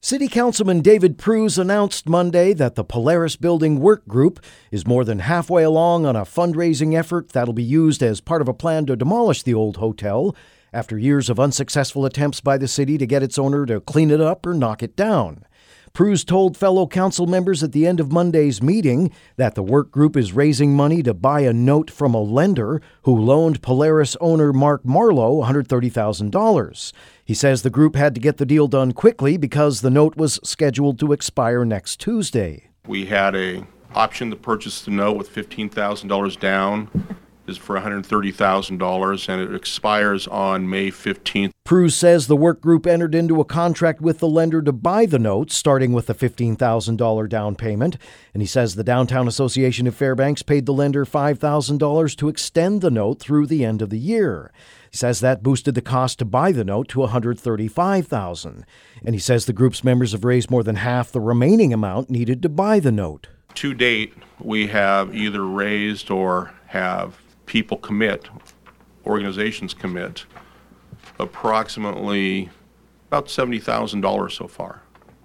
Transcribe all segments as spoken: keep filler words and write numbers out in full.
City Councilman David Pruz announced Monday that the Polaris Building Work Group is more than halfway along on a fundraising effort that'll be used as part of a plan to demolish the old hotel after years of unsuccessful attempts by the city to get its owner to clean it up or knock it down. Pruz told fellow council members at the end of Monday's meeting that the work group is raising money to buy a note from a lender who loaned Polaris owner Mark Marlowe one hundred thirty thousand dollars. He says the group had to get the deal done quickly because the note was scheduled to expire next Tuesday. We had a option to purchase the note with fifteen thousand dollars down. Is for one hundred thirty thousand dollars, and it expires on May fifteenth. Pruz says the work group entered into a contract with the lender to buy the note, starting with a fifteen thousand dollars down payment. And he says the Downtown Association of Fairbanks paid the lender five thousand dollars to extend the note through the end of the year. He says that boosted the cost to buy the note to one hundred thirty-five thousand dollars. And he says the group's members have raised more than half the remaining amount needed to buy the note. To date, we have either raised or have people commit, organizations commit, approximately about seventy thousand dollars so far.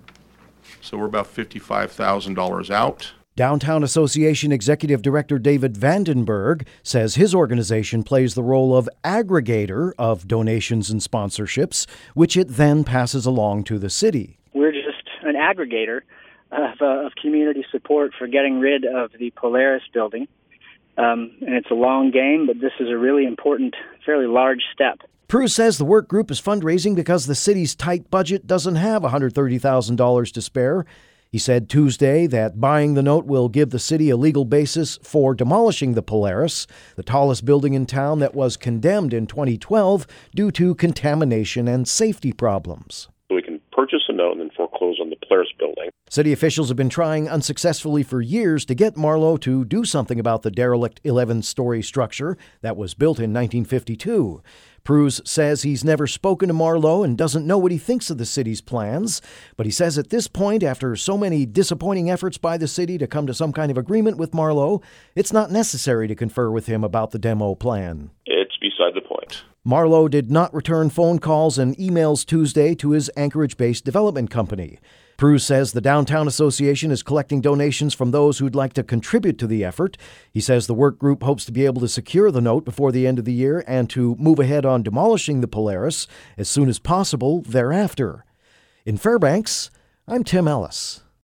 So we're about fifty-five thousand dollars out. Downtown Association Executive Director David Vandenberg says his organization plays the role of aggregator of donations and sponsorships, which it then passes along to the city. We're just an aggregator of, uh, of community support for getting rid of the Polaris building. Um, and it's a long game, but this is a really important, fairly large step. Pruz says the work group is fundraising because the city's tight budget doesn't have one hundred thirty thousand dollars to spare. He said Tuesday that buying the note will give the city a legal basis for demolishing the Polaris, the tallest building in town that was condemned in twenty twelve due to contamination and safety problems. We can purchase a note and then foreclose on the Polaris building. City officials have been trying unsuccessfully for years to get Marlowe to do something about the derelict eleven-story structure that was built in nineteen fifty-two. Pruz says he's never spoken to Marlowe and doesn't know what he thinks of the city's plans, but he says at this point, after so many disappointing efforts by the city to come to some kind of agreement with Marlowe, it's not necessary to confer with him about the demo plan. It's beside the point. Marlowe did not return phone calls and emails Tuesday to his Anchorage-based development company. Pruz says the Downtown Association is collecting donations from those who'd like to contribute to the effort. He says the work group hopes to be able to secure the note before the end of the year and to move ahead on demolishing the Polaris as soon as possible thereafter. In Fairbanks, I'm Tim Ellis.